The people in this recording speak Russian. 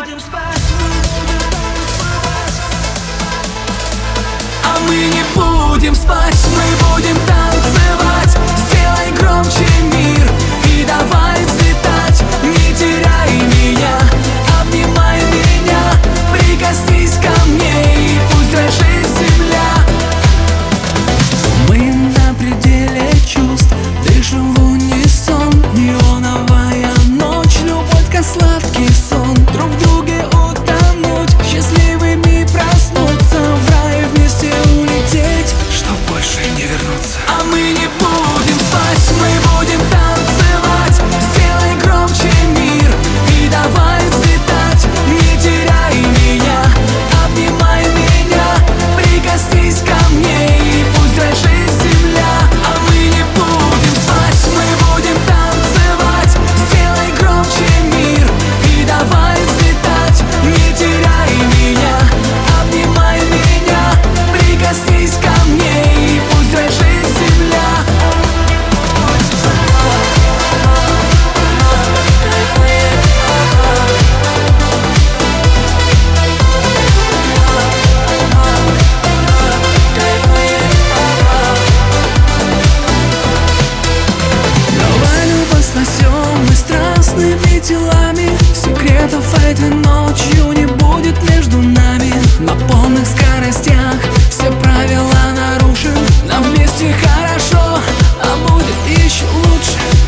будем спать. А мы не будем спать, мы будем танцевать. Сделай громче мир и давай взлетать. Не теряй меня, обнимай меня, прикоснись ко мне и пусть дрожит земля. Мы на пределе чувств, дышим в унисон. Неоновая ночь, любовь как сладкий сон. Друг в друге утонуть, счастливыми проснуться, в рай вместе улететь, чтоб больше не вернуться. А мы не будем спать, мы будем танцевать. Сделай громче мир и давай взлетать. Не теряй меня, обнимай меня, прикоснись ко мне и пусть дрожит земля. А мы не будем спать, мы будем танцевать. Сделай громче мир и давай взлетать. Не теряй меня, обнимай меня, прикоснись ко мне и пусть дрожит земля. Давай любовь спасем мы страстными телами. Секретов этой ночью не будет между нами. На полных скоростях все правила нарушим. Нам вместе хорошо, а будет еще лучше.